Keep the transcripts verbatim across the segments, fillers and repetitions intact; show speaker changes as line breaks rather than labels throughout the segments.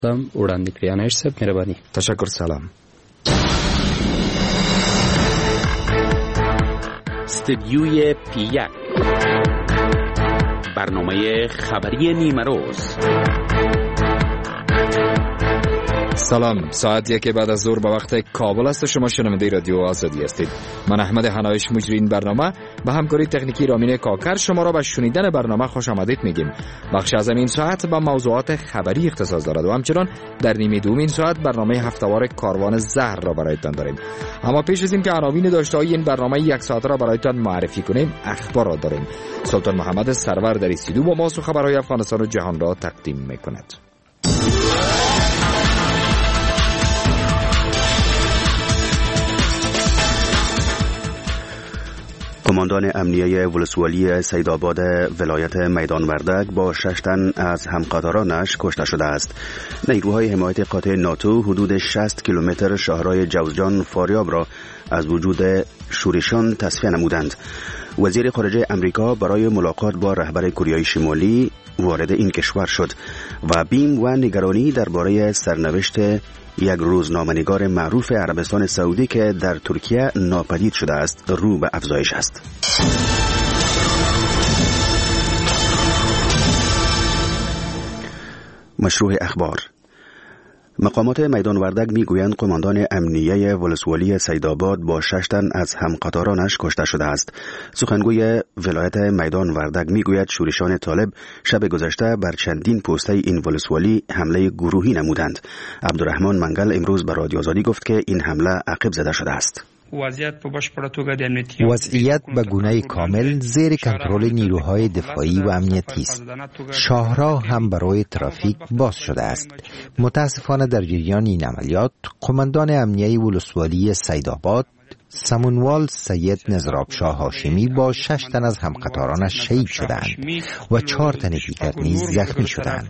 دم وړاندې کړی. انایش صاحب مهرباني.
تشکر. سلام.
استدیوی پی یک، برنامه خبری نیمه روز.
سلام. ساعت یک بعد از ظهر به وقت کابل است. شما شنونده رادیو آزادی هستید. من احمد حنایش مجری این برنامه به همکاری تکنیکی رامین کاکر شما را به شنیدن برنامه خوش آمدید میگیم. بخش از این ساعت به موضوعات خبری اختصاص دارد و همچنان در نیمه دوم این ساعت برنامه هفته‌وار کاروان زهر را برایتان داریم. اما پیش از این که عناوین داشته‌های این برنامه یک ساعت را برایتان معرفی کنیم، اخبارات داریم. سلطان محمد سرور در استودیو با ماست و خبرهای افغانستان و جهان را تقدیم میکند.
کماندان امنیه ولسوالی سیدآباد ولایت میدان وردک با شش تن از همقطارانش کشته شده است. نیروهای حمایت قاطع ناتو حدود شصت کیلومتر شهرهای جوزجان فاریاب را از وجود شورشان تصفیه نمودند. وزیر خارجه امریکا برای ملاقات با رهبر کره شمالی وارد این کشور شد و بیم و نگرانی درباره سرنوشت یک روزنامه‌نگار معروف عربستان سعودی که در ترکیه ناپدید شده است رو به افزایش است. مشروع اخبار. مقامات میدان وردک میگویند قماندان امنیه ولسوالی سیدآباد با شش تن از همقطارانش کشته شده است. سخنگوی ولایت میدان وردک میگوید شورشان طالب شب گذشته بر چندین پوسته این ولسوالی حمله گروهی نمودند. عبدالرحمن منگل امروز به رادیو آزادی گفت که این حمله عقب زده شده است.
وضعیت به گونه کامل زیر کنترل نیروهای دفاعی و امنیتی است. شاهراه هم برای ترافیک باز شده است. متاسفانه در جریان این عملیات قماندان امنیه ولسوالی سیدآباد سمونوال سید نظرآبشاه هاشمی با شش تن از همقطارانش شهید شدند و چهار تن دیگر نیز زخمی شدند.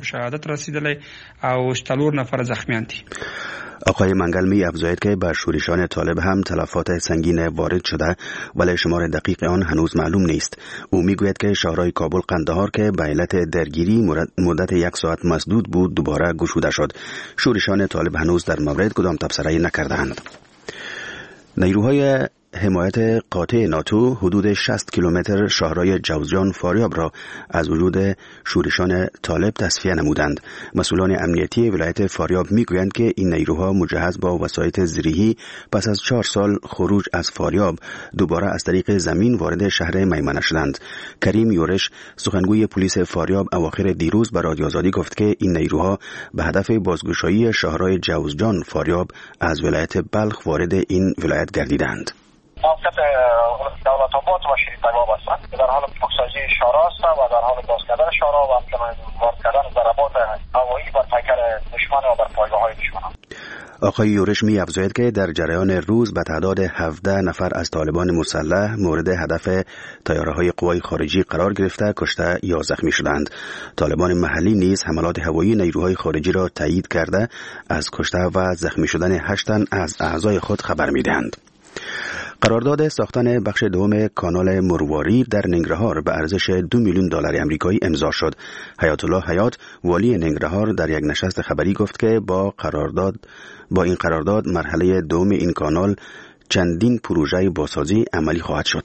آقای منگل می افزاید که بر شورشان طالب هم تلفات سنگین وارد شده ولی شمار دقیق آن هنوز معلوم نیست. او می گوید که شهرهای کابل قندهار که به علت درگیری مدت یک ساعت مسدود بود دوباره گشوده شد. شورشان طالب هنوز در مورد کدام تبصره نکردند. نیروهای حمایت قاطع ناتو حدود شصت کیلومتر شهرهای جوزجان فاریاب را از وجود شورشان طالب تصفیه نمودند. مسئولان امنیتی ولایت فاریاب میگویند که این نیروها مجهز با وسایط زرهی پس از چهار سال خروج از فاریاب دوباره از طریق زمین وارد شهر میمنه شدند. کریم یورش سخنگوی پلیس فاریاب اواخر دیروز به رادیو آزادی گفت که این نیروها به هدف بازگشایی شهرهای جوزجان فاریاب از ولایت بلخ وارد این ولایت گردیدند.
موقعیت دولت آباد و شهید تگاب هستند که در حال پاکسازی شهرها هستند و در حال باز کردن شهرها و همچنین وارد کردن ضربات هوایی بر پیکر دشمن و بر پایگاه‌های دشمن.
آقای یورش می افزاید که در جریان روز به تعداد هفده نفر از طالبان مسلح مورد هدف طیاره‌های قوای خارجی قرار گرفته کشته یا زخمی شدند. طالبان محلی نیز حملات هوایی نیروهای خارجی را تایید کرده از کشته و زخمی شدن هشت تن از اعضای خود خبر می‌دهند. قرارداد ساختن بخش دوم کانال مرواری در ننگرهار به ارزش دو میلیون دلار آمریکایی امضا شد. حیات الله حیات والی ننگرهار در یک نشست خبری گفت که با قرارداد با این قرارداد مرحله دوم این کانال چندین پروژه بازسازی عملی خواهد شد.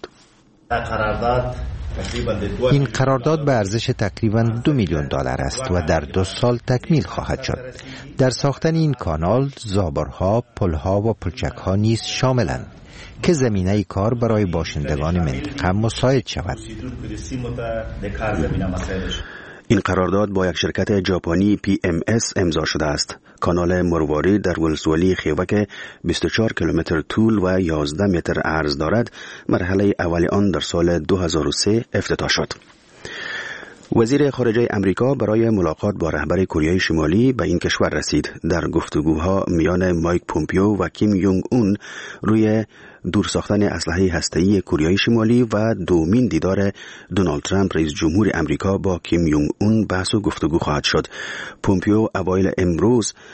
این قرارداد به ارزش تقریباً دو میلیون دلار است و در دو سال تکمیل خواهد شد. در ساختن این کانال زابرها، پلها و پلچکها نیز شاملند که زمینه کار برای باشندگان منطقه مساعد شود.
این قرارداد با یک شرکت ژاپنی پی ام اس امضا شده است. کانال مرواری در ولسوالی خیوه که بیست و چهار کیلومتر طول و یازده متر عرض دارد، مرحله اول آن در سال دو هزار و سه افتتاح شد. وزیر خارجه امریکا برای ملاقات با رهبر کره شمالی به این کشور رسید. در گفتگوها میان مایک پومپیو و کیم یونگ اون روی دور ساختن اسلحه هسته‌ای کره شمالی و دومین دیدار دونالد ترامپ رئیس جمهور امریکا با کیم یونگ اون بحث و گفتگو خواهد شد. پومپیو اوایل امروز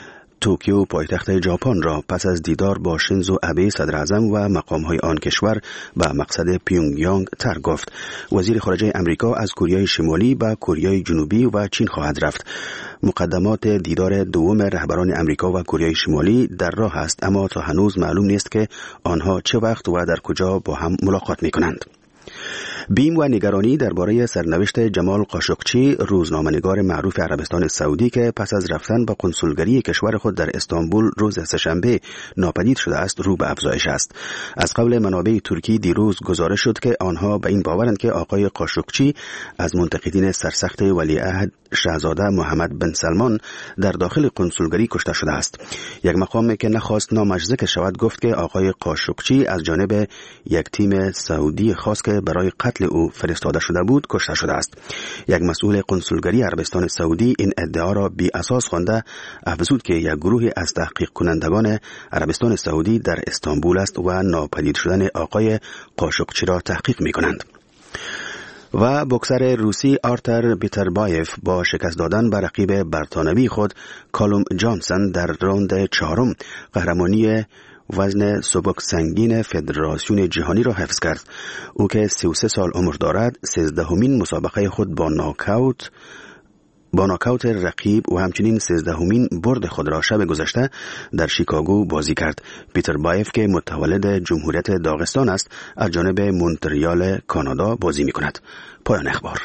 توکیو پایتخت ژاپن را پس از دیدار با شینزو آبه صدر اعظم و مقام‌های آن کشور به مقصد پیونگیانگ تر گفت. وزیر خارجه امریکا از کره شمالی به کره جنوبی و چین خواهد رفت. مقدمات دیدار دوم رهبران امریکا و کره شمالی در راه است، اما تا هنوز معلوم نیست که آنها چه وقت و در کجا با هم ملاقات می‌کنند. بیم و نگرانی درباره سرنوشت جمال قاشقچی، روزنامه‌نگار معروف عربستان سعودی که پس از رفتن به کنسولگری کشور خود در استانبول روز سه‌شنبه ناپدید شده است، رو به افزایش است. از قبل منابع ترکی دیروز گزارش شد که آنها به این باورند که آقای قاشقچی از منتقدین سرسخت ولیعهد شاهزاده محمد بن سلمان در داخل کنسولگری کشته شده است. یک مقام که نخواست نامش ذکر شود گفت که آقای قاشقچی از جانب یک تیم سعودی خاص که برای قتل او فرستاده شده بود کشته شده است. یک مسئول کنسولگری عربستان سعودی این ادعا را بی اساس خوانده افزود که یک گروه از تحقیق کنندگان عربستان سعودی در استانبول است و ناپدید شدن آقای قاشقچی را تحقیق می کنند. و بوکسر روسی آرتر بیتربایف با شکست دادن به رقیب برتانوی خود کالوم جانسن در راند چهارم قهرمانی وزن سبک سنگین فدراسیون جهانی را حفظ کرد. او که سی و سه سال عمر دارد سیزدهمین مسابقه خود با ناکاوت با ناکاوت رقیب و همچنین سیزدهمین برد خود را شب گذشته در شیکاگو بازی کرد. پیتر بایف که متولد جمهوریت داغستان است از جانب مونتریال کانادا بازی می کند. پایان اخبار.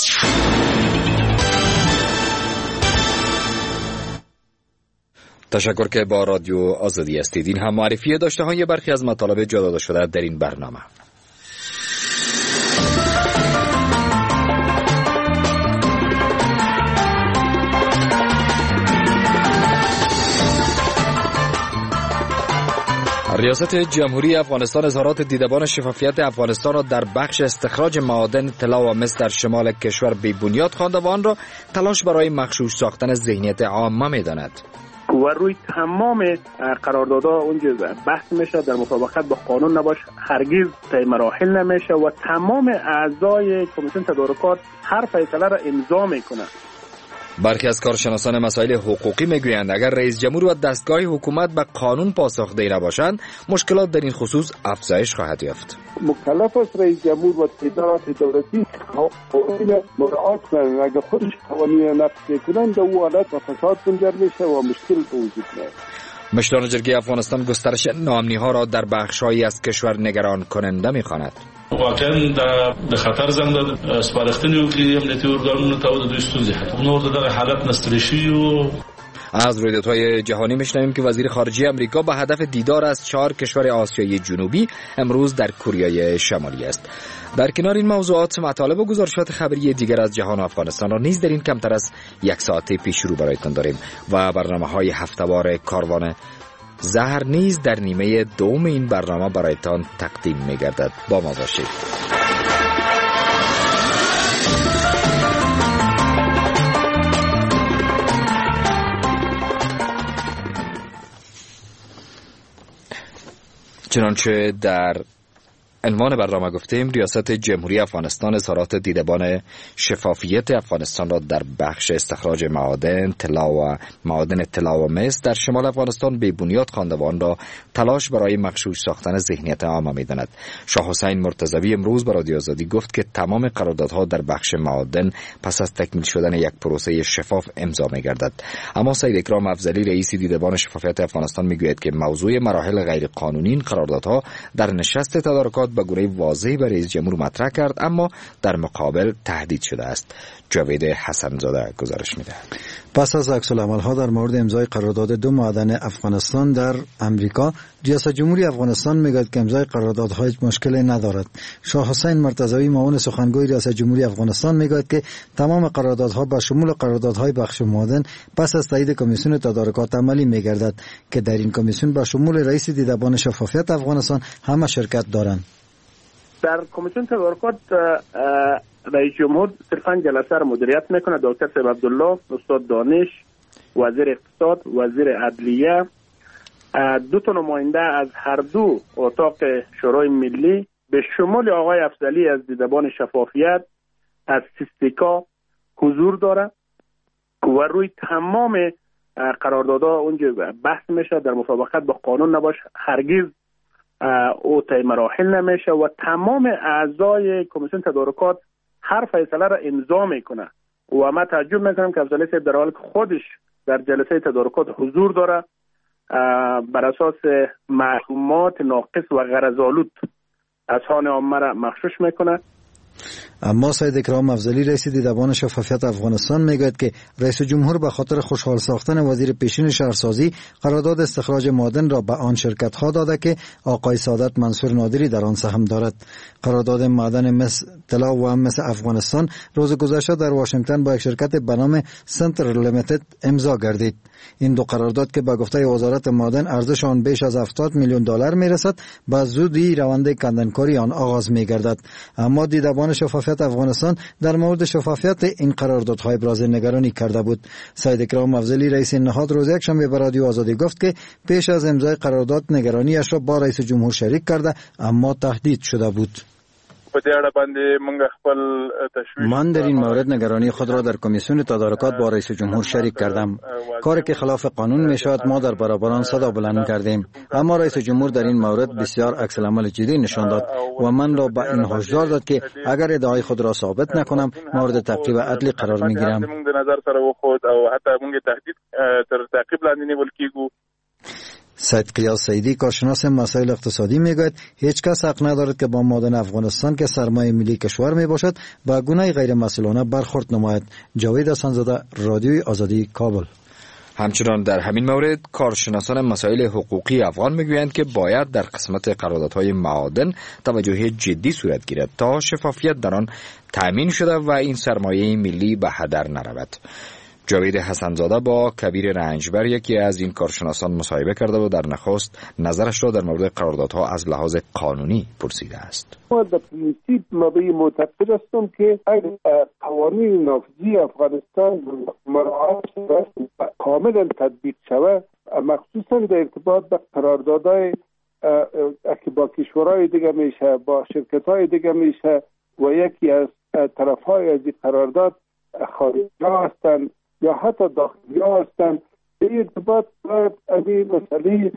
تشکر که با رادیو آزادی هستید. این هم معرفی داشته های برخی از مطالب جا داده شده در این برنامه. ریاست جمهوری افغانستان اظهارات دیدبان شفافیت افغانستان را در بخش استخراج معادن طلا و مس در شمال کشور بی بنیاد خوانده و آن را تلاش برای مغشوش ساختن ذهنیت عامه می‌داند.
و روی تمام قراردادها اونجا بحث میشه، در مطابقت با قانون نباشه، هرگز طی مراحل نمیشه و تمام اعضای کمیسیون تدارکات هر فیصله را امضا میکنه.
برخی از کارشناسان مسائل حقوقی میگویند اگر رئیس جمهور و دستگاه حکومت به قانون پاسخدهی نباشند مشکلات در این خصوص افزایش خواهد یافت.
مکلف است رئیس جمهور و ادارات دولتی قانون مراعات کنند. اگر خودش قوانین نقض کنند در او حالت و فساد منجر میشه و مشکل وجود میاد.
مشران جرگه افغانستان گسترش ناامنی ها را در بخش‌هایی از کشور نگران کننده می‌خواند.
واقعا د خطر زنګ د سپارښتنې وکړي امنیتي ارګانونو ته د دوی ستونزې حل نور دغه حالت نستړي شوي و.
از رویدادهای جهانی میشنویم که وزیر خارجه امریکا به هدف دیدار از چهار کشور آسیایی جنوبی امروز در کره شمالی است. در کنار این موضوعات مطالب و گزارشات خبری دیگر از جهان و افغانستان را نیز در این کمتر از یک ساعته پیش رو برایتان داریم و برنامه‌های هفته‌وار کاروان زهر نیز در نیمه دوم این برنامه برایتان تقدیم می‌گردد. با ما باشید. چنانچه در عنوان برنامه گفتیم، ریاست جمهوری افغانستان اظهارات دیدبان شفافیت افغانستان را در بخش استخراج معادن طلا و معادن طلا و مس در شمال افغانستان بی بنیاد خوانده و آن را تلاش برای مغشوش ساختن ذهنیت عامه می‌داند. شاه حسین مرتضوی امروز به رادیو آزادی گفت که تمام قراردادها در بخش معادن پس از تکمیل شدن یک پروسه شفاف امضا می‌گردد. اما سید اکرام افضلی رئیس دیدبان شفافیت افغانستان می‌گوید که موضوع مراحل غیرقانونی این قراردادها در نشست تدارکات به گونه واضحی برای رئیس جمهور مطرح کرد، اما در مقابل تهدید شده است. جاوید حسن‌زاده گزارش می‌دهد.
پس از عکس‌العمل‌ها در مورد امضای قرارداد دو معادن افغانستان در امریکا، ریاست جمهوری افغانستان میگوید که امضای قراردادها هیچ مشکلی ندارد. شاه حسین مرتضوی معاون سخنگوی ریاست جمهوری افغانستان میگوید که تمام قراردادها به شمول قراردادهای بخش معادن پس از تایید کمیسیون تدارکات عملی میگردد که در این کمیسیون به شمول رئیس دیدبان شفافیت افغانستان همه شرکت دارند.
در کمیسیون تدارکات رئیس جمهور صرفاً جلسه را مدیریت میکنه. دکتر صاحب عبدالله، استاد دانش، وزیر اقتصاد، وزیر عدلیه، دو تا نماینده از هر دو اتاق شورای ملی به شمول آقای افضلی از دیدبان شفافیت از سیستیکا حضور داره و روی تمام قراردادها اونجا بحث میشه، در مطابقت با قانون نباشه هرگز او طی مراحل نمیشه و تمام اعضای کمیسیون تدارکات هر فیصله را امضا میکنه و من تعجب میکنم که افضلی صاحب در حالی که خودش در جلسه تدارکات حضور داره بر اساس معلومات ناقص و غرض‌آلود اذهان عامه را مغشوش میکنه.
اما سید اکرام افضلی رئیس دیدبان شفافیت افغانستان میگوید که رئیس جمهور به خاطر خوشحال ساختن وزیر پیشین شهرسازی قرارداد استخراج معادن را به آن شرکت ها داده که آقای سعادت منصور نادری در آن سهم دارد. قرارداد معدن مس طلا و مس افغانستان روز گذشته در واشنگتن با یک شرکت به نام سنتر لیمیتد امضا گردید. این دو قرارداد که به گفته وزارت معدن ارزش آن بیش از هفتاد میلیون دلار میرسد به زودی روند کندنکاری آن آغاز میگردد. اما دیدبان شفافیت افغانستان در مورد شفافیت این قراردادهای ابراز نگرانی کرده بود. سید اکرام افضلی رئیس نهاد روز یکشنبه به رادیو آزادی گفت که پیش از امضای قرارداد نگرانیش را با رئیس جمهور شریک کرده اما تهدید شده بود. من در این مورد نگرانی خود را در کمیسیون تدارکات با رئیس جمهور شریک کردم. کاری که خلاف قانون می شود ما در برابر آن صدا بلند کردیم، اما رئیس جمهور در این مورد بسیار عکس العمل جدی نشان داد و من را به این هشدار داد که اگر ادعای خود را ثابت نکنم مورد تعقیب عدلی قرار می گیرم. سید قیاس سیدی کارشناس مسائل اقتصادی میگوید هیچ کس حق ندارد که با معادن افغانستان که سرمایه ملی کشور می باشد با گونه غیر مسئولانه برخورد نماید. جاوید حسن‌زاده، رادیوی آزادی، کابل.
همچنان در همین مورد کارشناسان مسائل حقوقی افغان میگویند که باید در قسمت قراردادهای معادن توجه جدی صورت گیرد تا شفافیت در آن تامین شده و این سرمایه ملی به هدر نرود. جاوید حسن‌زاده با کبیر رنجبر یکی از این کارشناسان مصاحبه کرده و در نخست نظرش را در مورد قراردادها از لحاظ قانونی پرسیده است.
ما در پرینسیپ ما به معتقد هستم که اگر قوانین نافذی افغانستان مراعات شود کاملا تطبیق شود، مخصوصا در ارتباط به قراردادهای که با کشورهای دیگه میشه، با شرکت‌های دیگه میشه و یکی از طرف‌های از این قرارداد خارجی هستند یا حتی داخلی هستند، این ارتباط باید این مسئله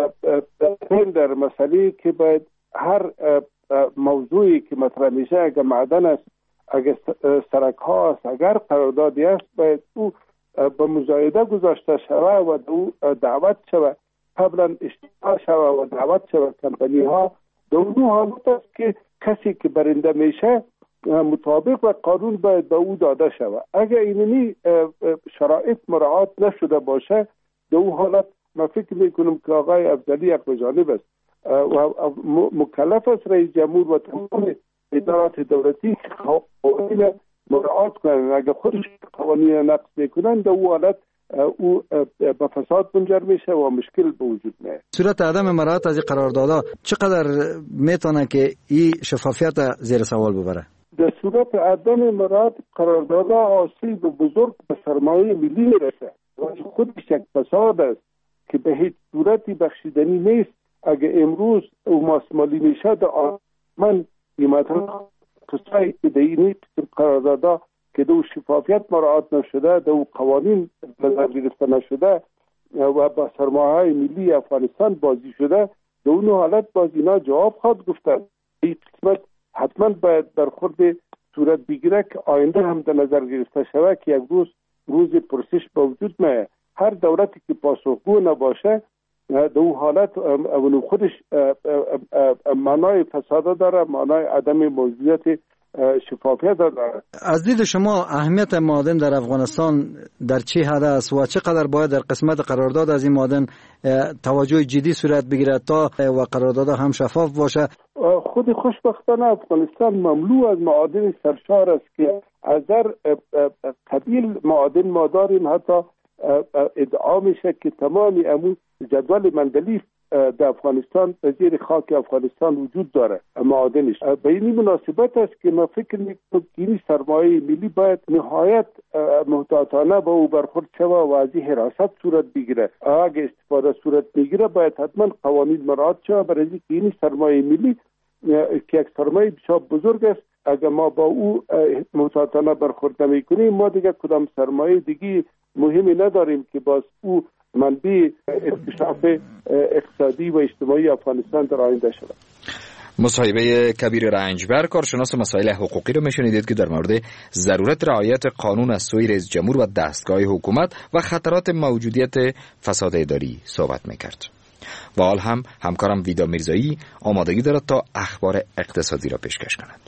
در مسئله که باید هر موضوعی که مطرح میشه اگر معدن است، اگر سرک ها است، اگر قراردادی است، باید او به مزایده گذاشته شود و او دعوت شود، قبلا اشتباه شود و دعوت شود کمپانی ها. در اون حالت است که کسی که برنده میشه مطابق و قانون باید به او داده شود. اگر اینمی شرایط مراعات نشده باشه در اون حالت من فکر میکنم که آقای افضلی یک بجانب است و مکلف است رئیس جمهور و تمام ادارات دولتی قوانین مراعات کنند. اگر خودش قوانین نقض میکنند در اون حالت او به فساد منجر میشه و مشکل به وجود میاد.
صورت عدم مراعات از این قراردادها چقدر میتونه که این شفافیت زیر سوال ببره؟
در صورت عدم مراعات قراردادها آسیب بزرگ به سرمایه ملی میرسه و خودش یک فساد است که به هیچ صورتی بخشیدنی نیست. اگر امروز او ماسمالی میشه در آمن قیمتها کسایی که در این قراردادها که دو شفافیت مراعات نشده، دو قوانین نظر گرفته نشده و با سرمایه ملی افغانستان بازی شده، در اون حالت باز اینا جواب خواهد گفتن. این قسمت حتما باید برخورد صورت بگیره که آینده هم در نظر گرفته شود که یک روز روز پرسش به وجود میاد. هر دولتی که پاسخگو نباشه در اون حالت اون خودش معنای فساد داره، معنای عدم موجودیت شفافیت داره.
از دید شما اهمیت معادن در افغانستان در چه حد است و چقدر باید در قسمت قرارداد از این معادن توجه جدی صورت بگیرد تا و قرارداد هم شفاف باشه؟
خود خوشبختانه افغانستان مملو از معادن سرشار است که از در قبیل معادن ما داریم. حتی ادعا میشه که تمامی امو جدول مندلیف در افغانستان زیر خاک افغانستان وجود داره معادنش. به این مناسبت است که ما فکر میکنم که این سرمایه ملی باید نهایت محتاطانه با او برخورد شود و از این حراست صورت بگیره. اگه استفاده صورت بگیره باید حتما قوانین مراعات شود برای اینکه این سرمایه ملی که یک سرمایه بسیار بزرگ است، اگر ما با او محتاطانه برخورد نمیکنیم ما دیگه کدام سرمایه دیگه مهمی نداریم که باز او منبع انکشاف اقتصادی و اجتماعی افغانستان در آینده شود.
مصاحبه کبیر رنجبر، کارشناس مسائل حقوقی رو میشنیدید که در مورد ضرورت رعایت قانون از سوی رئیس جمهور و دستگاه حکومت و خطرات موجودیت فساد اداری صحبت میکرد. و حال هم همکارم ویدا میرزایی آمادگی دارد تا اخبار اقتصادی را پیشکش کند.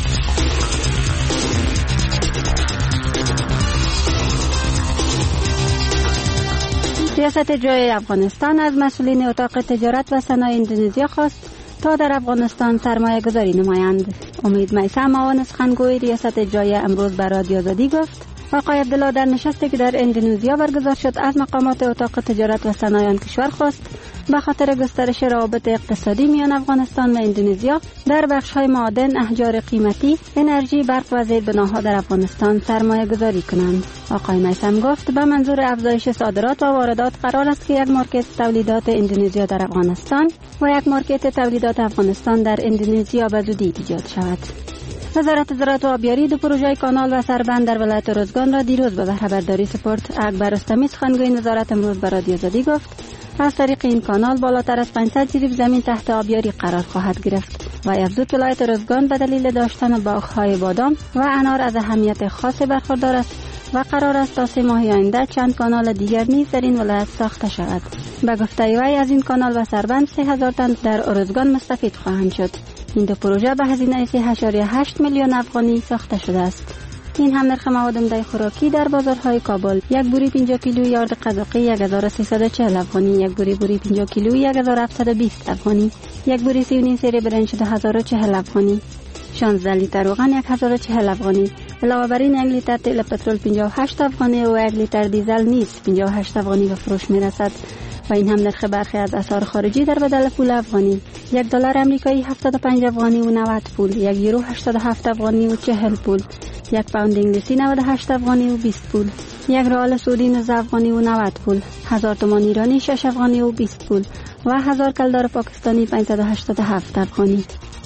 ریاست جمهوری افغانستان از مسئولین اتاق تجارت و صنایع اندونزیا خواست تا در افغانستان سرمایه گذاری نمایند. امید میثم، معاون سخنگوی ریاست جمهوری امروز به رادیو آزادی گفت آقای عبدالله در نشستی که در اندونزیا برگزار شد از مقامات اتاق تجارت و صنایع آن کشور خواست به خاطر گسترش روابط اقتصادی میان افغانستان و اندونزیا در بخش‌های معادن، احجار قیمتی، انرژی، برق و زیربناها در افغانستان سرمایه گذاری کنند. آقای میثم گفت به منظور افزایش صادرات و واردات قرار است که یک مارکت تولیدات اندونزیا در افغانستان و یک مارکت تولیدات افغانستان در اندونزیا به زودی ایجاد شود. وزارت زراعت و آبیاری دو پروژه کانال و سربند در ولایت ارزگان را دیروز به بهره برداری سپرد. اکبر رستمی، سخنگوی وزارت امروز به رادیو آزادی گفت از طریق این کانال بالاتر از پانصد جریب زمین تحت آبیاری قرار خواهد گرفت و افزود ولایت ارزگان به دلیل داشتن باغ‌های بادام و انار از اهمیت خاص برخوردار است و قرار است تا سه ماه آینده چند کانال دیگر نیز در این ولایت ساخته شود. به گفته وی از این کانال و سربند سه هزار تن در ارزگان مستفید خواهند شد. این دو پروژه به هزینه سه ممیز هشت میلیون افغانی ساخته شده است. این هم نرخ مواد عمده خوراکی در بازارهای کابل: یک بوری پنجاه کیلویی آرد قزاقی یک هزار و سیصد و چهل افغانی، یک بوری بوری پنجاه کیلویی یک هزار و هفتصد و بیست افغانی، یک بوری سی و نیم سری برنج دو هزار و چهل افغانی، شانزده لیتر روغن یک هزار و چهل افغانی. علاوه بر این یک لیتر تیل پترول پنجاه و هشت افغانی و یک لیتر دیزل نیز پنجاه و هشت افغانی به فروش میرسد و این هم نرخ برخی از اسعار خارجی در بدل پول افغانی: یک دلار آمریکایی هفتاد و پنج افغانی و نود پول، یک یورو هشتاد و هفت افغانی و چهل پول، یک پوند انگلیسی نود و هشت افغانی و بیست پول، یک ریال سعودی نوزده افغانی و نود پول، هزار تومان ایرانی شش افغانی و بیست پول و هزار کلدار پاکستانی پانصد و هشتاد و هفت افغانی.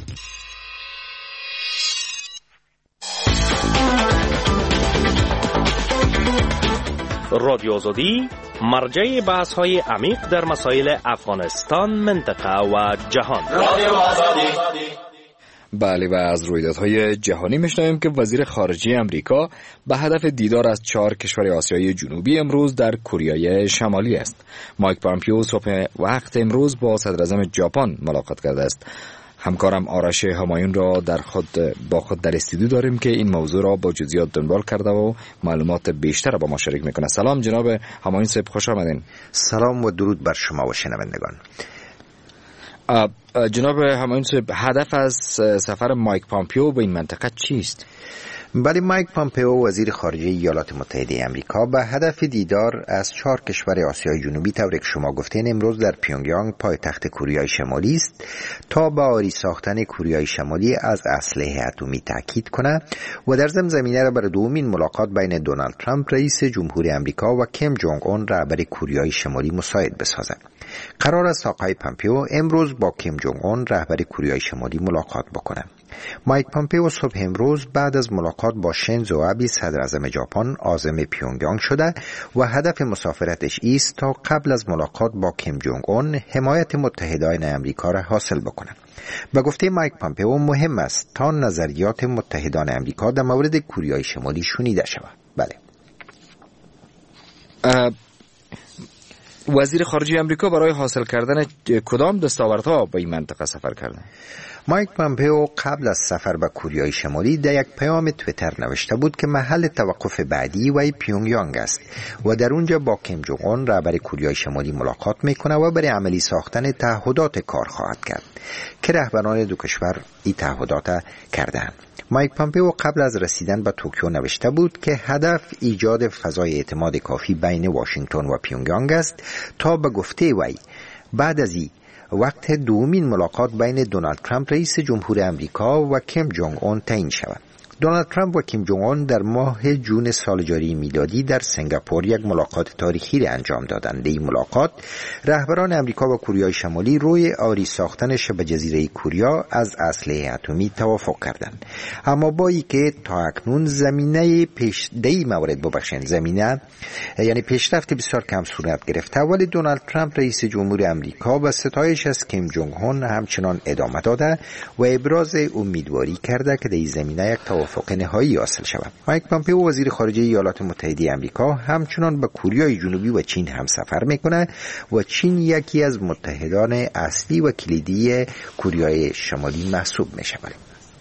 رادیو آزادی مرجع بحث های عمیق در مسائل افغانستان، منطقه و جهان. رادیو آزادی.
بله، و از رویدادهای جهانی میشنویم که وزیر خارجه امریکا به هدف دیدار از چهار کشور آسیای جنوبی امروز در کره شمالی است. مایک پامپیو صبح وقت امروز با صدر اعظم ژاپن ملاقات کرده است. همکارم آرش همایون را در خود با خود در استودیو داریم که این موضوع را با جزئیات دنبال کرده و معلومات بیشتر را با ما شریک میکنه. سلام جناب همایون صاحب، خوش آمدین.
سلام و درود بر شما و شنوندگان.
جناب همایون صاحب، هدف از سفر مایک پامپیو به این منطقه چیست؟
بله، مایک پامپیو وزیر خارجه ایالات متحده آمریکا به هدف دیدار از چهار کشور آسیای جنوبی طوری که شما گفتین امروز در پیونگیانگ پایتخت کره شمالی است تا به آری ساختن کره شمالی از اسلحه اتمی تاکید کند و در ضمن زمینه را برای دومین ملاقات بین دونالد ترامپ رئیس جمهوری آمریکا و کیم جونگ اون رهبر کره شمالی مساعد بسازد. قرار است آقای پامپیو امروز با کیم جونگ اون رهبر کره شمالی ملاقات بکنند. مایک پامپیو صبح امروز بعد از ملاقات با شینزو آبه صدر اعظم ژاپن عازم پیونگیانگ شده و هدف مسافرتش است تا قبل از ملاقات با کیم جونگ اون حمایت متحدان آمریکا را حاصل بکنند. به گفته مایک پامپیو مهم است تا نظریات متحدان آمریکا در مورد کره شمالی شنیده شود. بله.
وزیر خارجه آمریکا برای حاصل کردن کدام دستاوردها به این منطقه سفر کرده؟
مایک پامپیو قبل از سفر به کره شمالی در یک پیام توییتر نوشته بود که محل توقف بعدی وی پیونگیانگ است و در اونجا با کیم جونگ اون رهبر کره شمالی ملاقات میکنه و برای عملی ساختن تعهدات کار خواهد کرد که رهبران دو کشور این تعهدات کردند. مایک پامپیو قبل از رسیدن به توکیو نوشته بود که هدف ایجاد فضای اعتماد کافی بین واشنگتن و پیونگیانگ است تا به گفته وی بعد از این وقت دومین ملاقات بین دونالد ترامپ رئیس جمهور آمریکا و کیم جونگ اون تعیین شود. دونالد ترامپ و کیم جونگ اون در ماه جون سال جاری میلادی در سنگاپور یک ملاقات تاریخی را انجام دادند. این ملاقات رهبران امریکا و کره شمالی روی آری ساختن شبه جزیره کره از اسلحه اتمی توافق کردند. اما با اینکه تا اکنون زمینه پیش دی مورد ببخشن زمینه یعنی پیشرفت بسیار کم صورت گرفته، ولی دونالد ترامپ رئیس جمهور امریکا و ستایش از کیم جونگ اون همچنان ادامه داده و ابراز امیدواری کرده که در این زمینه یک توافق نهایی حاصل شود. مایک پامپئو وزیر خارجه ایالات متحده آمریکا همچنان به کره جنوبی و چین هم سفر میکنه و چین یکی از متحدان اصلی و کلیدی کره شمالی محسوب میشود.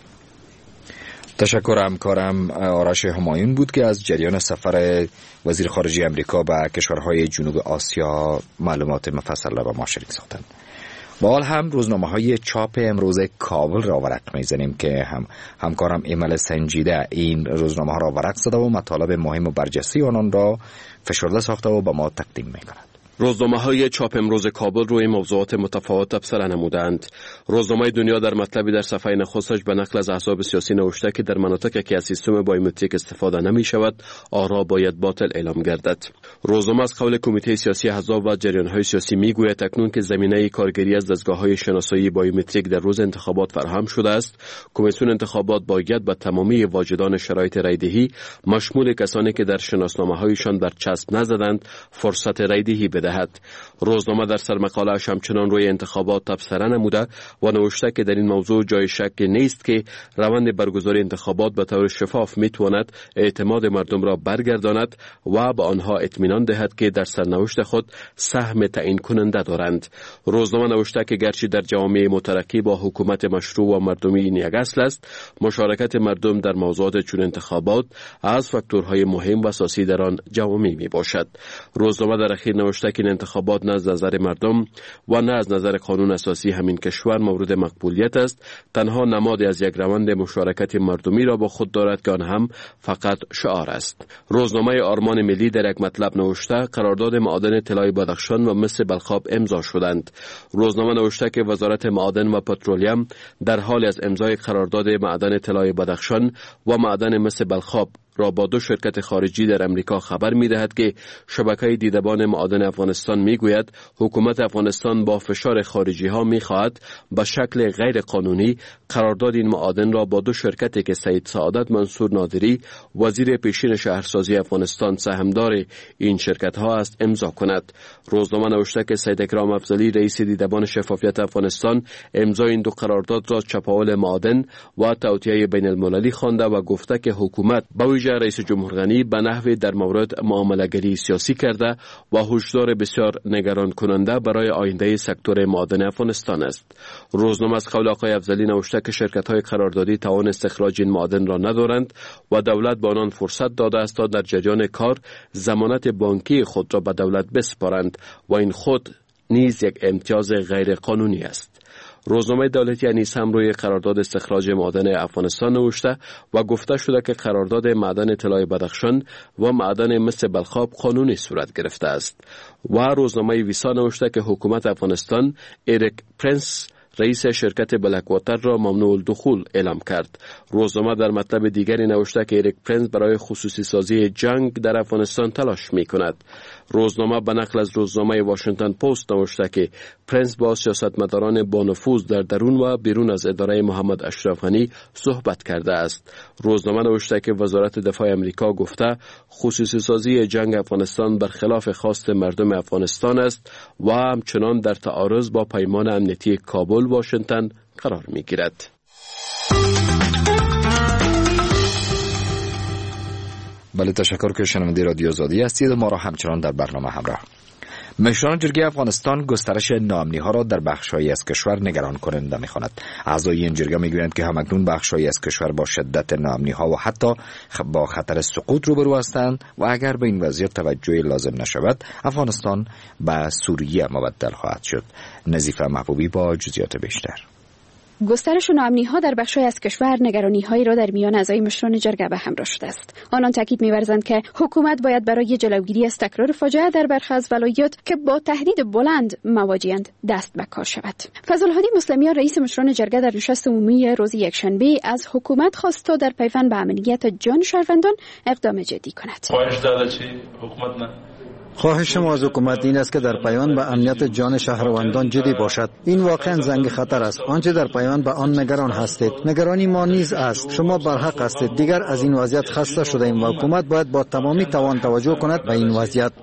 تشکر همکارم آرش همایون بود که از جریان سفر وزیر خارجه امریکا به کشورهای جنوب آسیا معلومات مفصل را با ما شریک ساختند. با حال هم روزنامه های چاپ امروز کابل را ورق میزنیم که هم همکارم ایمل سنجیده این روزنامه ها را ورق زده و مطالب مهم و برجسته آنان را فشرده ساخته و به ما تقدیم میکند.
روزنامه‌های چاپ امروز کابل روی موضوعات متفاوت تبصره نمودند. روزنامه دنیا در مطلبی در صفحه نخستش به نقل از احزاب سیاسی نوشته که در مناطقی که از سیستم بایومتریک استفاده نمی شود، آرا باید باطل اعلام گردد. روزنامه از قول کمیته سیاسی احزاب و جریان‌های سیاسی میگوید اکنون که زمینه کارگری از دستگاه‌های شناسایی بایومتریک در روز انتخابات فراهم شده است، کمیسیون انتخابات باید به تمامی واجدان شرایط رایدهی مشمول کسانی که در شناسنامه‌هایشان برچسب نزدند فرصت رایدهی بدهد. روزنامه در سرمقاله اش همچنان روی انتخابات تبصره نموده و نوشته که در این موضوع جای شک نیست که روند برگزاری انتخابات به طور شفاف میتواند اعتماد مردم را برگرداند و به آنها اطمینان دهد که در سرنوشت خود سهم تعیین کننده دارند. روزنامه نوشته که گرچه در جامعه مترقی با حکومت مشروع و مردمی این یک اصل است، مشارکت مردم در موضوعات چون انتخابات از فاکتورهای مهم و اساسی در آن جوامع می باشد. روزنامه در اخیر نوشته که انتخابات نه از نظر مردم و نه از نظر قانون اساسی همین کشور مورد مقبولیت است، تنها نماد از یک روند مشارکت مردمی را با خود دارد که آن هم فقط شعار است. روزنامه آرمان ملی در یک مطلب نوشته قرارداد معادن طلای بدخشان و مس بلخاب امضا شدند. روزنامه نوشته که وزارت معادن و پترولیم در حال از امضای قرارداد معدن طلای بدخشان و معدن مس بلخاب را با دو شرکت خارجی در امریکا خبر می دهد که شبکه دیدبان معادن افغانستان می گوید حکومت افغانستان با فشار خارجی ها می خواهد به شکل غیر قانونی قرارداد این معادن را با دو شرکتی که سید سعادت منصور نادری وزیر پیشین شهرسازی افغانستان سهمدار این شرکت ها است امضا کند. روزنامه نوشته که سید اکرام افضلی رئیس دیدبان شفافیت افغانستان امضای این دو قرارداد را چپاول معادن و توطئه بین المللی خوانده و گفته که حکومت با ویژه رئیس جمهور غنی به نحو در مورد معامله‌گری سیاسی کرده و هشدار بسیار نگران کننده برای آینده سکتور معادن افغانستان است. روزنامه از قول آقای افضلی نوشته که شرکت‌های قراردادی توان استخراج این معادن را ندارند و دولت به آنان فرصت داده است تا در جریان کار ضمانت بانکی خود را به دولت بسپارند و این خود نیز یک امتیاز غیر قانونی است. روزنامه دولتی نیز هم روی قرارداد استخراج معادن افغانستان نوشته و گفته شده که قرارداد معدن طلای بدخشان و معدن مس بلخاب قانونی صورت گرفته است. و روزنامه ویسا نوشته که حکومت افغانستان اریک پرنس رئیس شرکت بلکواتر را ممنوع الدخول اعلام کرد. روزنامه در مطلب دیگری نوشته که اریک پرنس برای خصوصی سازی جنگ در افغانستان تلاش می کند. روزنامه به نقل از روزنامه واشنگتن پست نوشته که پرنس با سیاستمداران با نفوذ در درون و بیرون از اداره محمد اشرف غنی صحبت کرده است. روزنامه نوشته که وزارت دفاع امریکا گفته خصوصی سازی جنگ افغانستان برخلاف خواست مردم افغانستان است و همچنان در تعارض با پیمان امنیتی کابل واشنگتن قرار می گیرد.
بله، تشکر که شنونده رادیو آزادی هستید و ما را همچنان در برنامه همراه. مشران جرگه افغانستان گسترش ناامنی ها را در بخش‌هایی از کشور نگران کننده می‌خواند. اعضای این جرگه می‌گویند که همکنون بخش‌هایی از کشور با شدت ناامنی ها و حتی با خطر سقوط روبرو هستند و اگر به این وضعیت توجه لازم نشود، افغانستان به سوریه مبدل خواهد شد. نظیفه محبوبی با جزئیات بیشتر.
گسترش ناامنی‌ها در بخش‌های از کشور نگرانی‌هایی را در میان اعضای مشران جرگه به همراه شده است. آنان تاکید می‌ورزند که حکومت باید برای جلوگیری از تکرار فاجعه در برخی از ولایات که با تهدید بلند مواجه‌اند دست به کار شود. فضل‌هادی مسلمیان رئیس مشران جرگه در نشست عمومی روز یکشنبه از حکومت خواست تا در پیوند به امنیت جان شهروندان اقدام جدی کند.
خواهش داده چی حکومت نه
خواهش ما از حکومت این است که در پیوند به امنیت جان شهروندان جدی باشد. این واقعا زنگ خطر است. آنچه در پیوند به آن نگران هستید، نگرانی ما نیز است. شما برحق هستید. دیگر از این وضعیت خسته شده ایم و حکومت باید با تمامی توان توجه کند به این وضعیت.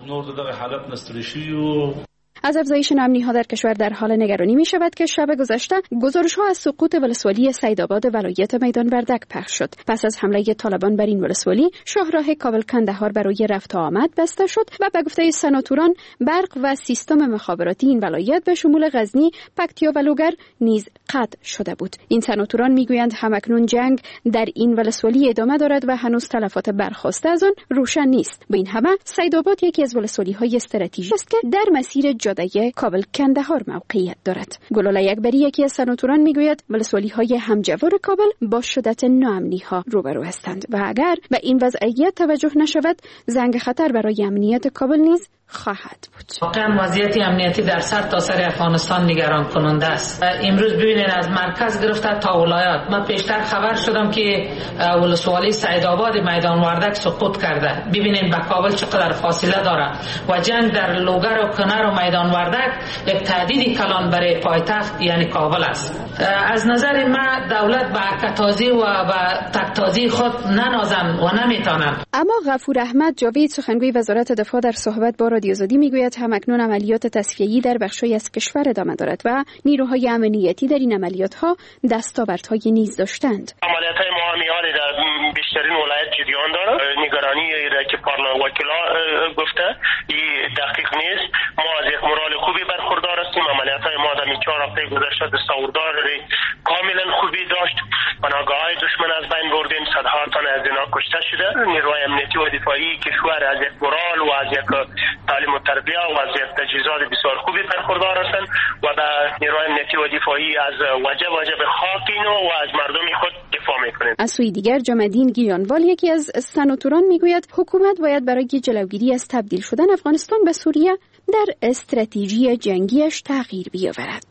از افزایش ناامنی‌ها در کشور در حال نگرانی می شود که شب گذشته گزارش‌ها از سقوط ولسوالی سیدآباد ولایت میدان وردک پخش شد. پس از حمله طالبان بر این ولسوالی، شاهراه کابل کندهار برای رفت و آمد بسته شد و به گفته سناتوران برق و سیستم مخابراتی این ولایت به شمول غزنی، پکتیا و لوگر نیز قطع شده بود. این سناتوران میگویند همکنون جنگ در این ولسوالی ادامه دارد و هنوز تلفات برخاسته از آن روشن نیست. به این همه سیدآباد یکی از ولسوالی‌های استراتژیک است که در مسیر جاده کابل کندهار موقعیت دارد. گلوله اکبری یکی از سناتوران میگوید ولسوالی‌های همجوار کابل با شدت ناامنی‌ها روبرو هستند و اگر به این وضعیت توجه نشود زنگ خطر برای امنیت کابل نیز خواهد بود.
واقعا وضعیت امنیتی در سر تا سر افغانستان نگران کننده است. امروز ببینید از مرکز گرفته تا ولایات، من پیشتر خبر شدم که ولسوالی سیدآباد میدان وردک سقوط کرده. ببینید به کابل چقدر فاصله داره و جنگ در لوگر و کنر و میدان وردک یک تهدید کلان برای پایتخت یعنی کابل است. از نظر من دولت به حرکت‌تازی و به تک‌تازی خود ننازند و نمیتونند.
اما غفور احمد جاوید سخنگوی وزارت دفاع در صحبت با رادیو آزادی میگوید همکنون عملیات تصفیه‌ای در بخش‌های از کشور ادامه دارد و نیروهای امنیتی در این عملیات‌ها دستاوردهای نیز داشتند.
عملیات‌های ما میانی در بیشترین ولایت جریان داره. نگرانی را که پارلمان وکلا گفته این دقیق نیست. ما از یک مورال خوبی برخوردار هستیم. عملیات‌های ما در چهار هفته گذشته دستاوردار کاملا خوبی داشت. پناهگاه‌های دشمن از بین بردیم. صدها تن از اینا کشته شده. نیروهای امنیتی و دفاعی کشور از یک مورال و از یک تعلیم و تربیه و از یک تجهیزات بسیار خوبی برخوردار هستند و در نیروهای امنیتی و دفاعی از وجب وجب خاکین و از مردم خود دفاع میکنند.
از سوی دیگر جمع‌الدین گیانوال یکی از سناتوران میگوید حکومت باید برای جلوگیری از تبدیل شدن افغانستان به سوریه در استراتژی جنگیش تغییر بیاورد.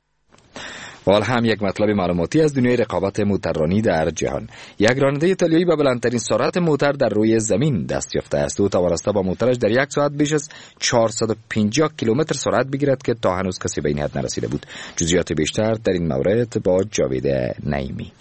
وال هم یک مطلب معلوماتی از دنیای رقابت موتررانی در جهان. یک راننده ایتالیایی با بلندترین سرعت موتر در روی زمین دست یافته است. او توانسته با موترش در یک ساعت بیش از چهارصد و پنجاه کیلومتر سرعت بگیرد که تا هنوز کسی به این حد نرسیده بود. جزئیات بیشتر در این مورد با جاوید نعیمی.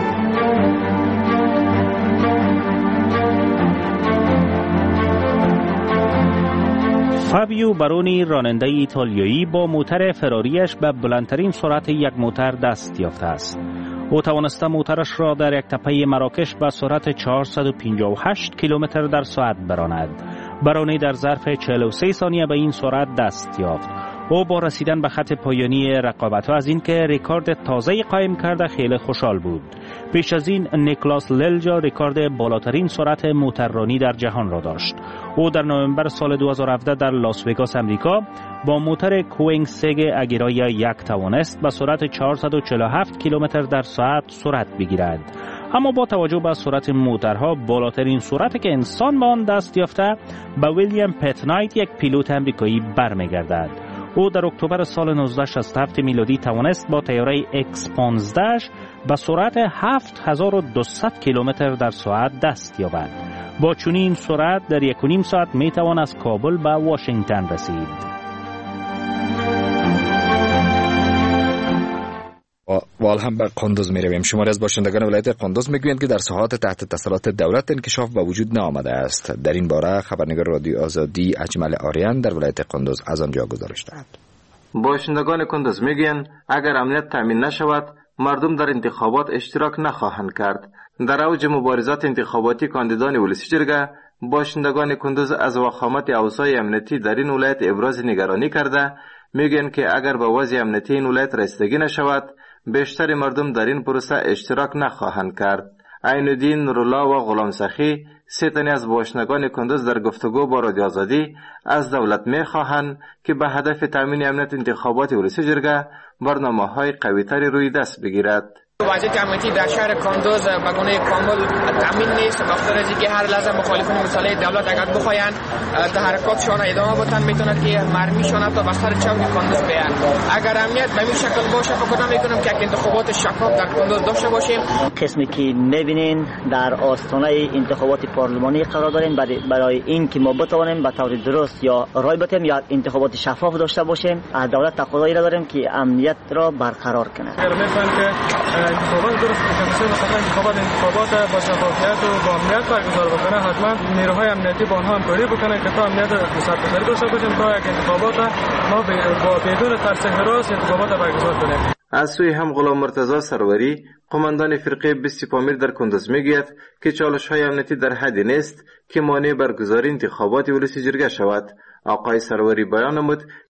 فابیو برونی راننده ایتالیایی با موتر فراریش به بلندترین سرعت یک موتر دست یافته است. او توانسته موترش را در یک تپه مراکش به سرعت چهارصد و پنجاه و هشت کیلومتر در ساعت براند. برونی در ظرف چهل و سه ثانیه به این سرعت دست یافت. او با رسیدن به خط پایانی رقابت‌ها از اینکه رکورد تازه‌ای قائم کرده خیلی خوشحال بود. پیش از این نیکلاس للجا رکورد بالاترین سرعت موتررانی در جهان را داشت. او در نوامبر سال دو هزار و هفده در لاس وگاس امریکا با موتر کوینگسگ اگیرای یک توانست به سرعت چهارصد و چهل و هفت کیلومتر در ساعت سرعت بگیرد. اما با توجه به سرعت موترها بالاترین سرعتی که انسان به آن دست یافته به ویلیام پتنایت یک پیلوت امریکایی برمیگردد. او در اکتبر سال نوزده شصت و هفت میلادی توانست با طیاره اکس پانزده به سرعت هفت هزار و دویست کیلومتر در ساعت دست یابد. با چنین سرعت در یک و نیم ساعت می توان از کابل به واشنگتن رسید.
وال هم به قندوز می رویم. شماری از باشندگان ولایت قندوز می گویند که در ساحات تحت تسلط دولت انکشاف به وجود نآمده است. در این باره خبرنگار رادیو آزادی اجمل آریان در ولایت قندوز از آنجا گزارش داد.
باشندگان قندوز می گویند اگر امنیت تامین نشود مردم در انتخابات اشتراک نخواهند کرد. در اوج مبارزات انتخاباتی کاندیدان ولسی جرگه باشندگان قندوز از وخامت اوضاع امنیتی در این ولایت ابراز نگرانی کرده میگن که اگر به وضع امنیتی این ولایت رسیدگی نشود بیشتر مردم در این پروسه اشتراک نخواهند کرد. عین‌الدین نورالله و غلام سخی، سه تن از باشندگان کندوز در گفتگو با رادیو آزادی از دولت می‌خواهند که به هدف تامین امنیت انتخابات ولسی جرگه برنامه‌های قوی‌تری روی دست بگیرد.
وضعیت امنیتی در شهر کندوز به گونه کامل تامین نیست، به خاطر اینکه هر لحظه مخالفین مسئله دولت اگر بخواین تحرکاتشان ادامه بدن میتونن که مرمیشان تا بستر چوک کندوز بیان. اگر امنیت به این شکل باشه فکر نمیکنم که انتخابات شفاف در کندوز داشته باشیم.
قسمی که میبینین در آستانه انتخابات پارلمانی قرار داریم برای این که ما بتوانیم به طور درست یا رای بدیم یا انتخابات شفاف داشته باشیم، از دولت تقاضایی را داریم که امنیت را برقرار کنه.
انتخابات درست کمیسیون مثلا انتخابات انتخابات با شفافیت و با امنیت برگزار بکنه، حتما نیروهای امنیتی با آنها همکاری بکنه که تا امنیت سرپسری داشته باشیم تا یک انتخابات ما با بدون ترس حراس انتخابات برگزار کنیم.
از سوی هم غلام مرتضی سروری، قماندان فرقه بیست پامیر در کندوز میگوید که چالش‌های امنیتی در حدی نیست که مانع برگزاری انتخابات ولسی جرگه شود. آقای سروری بیان نمود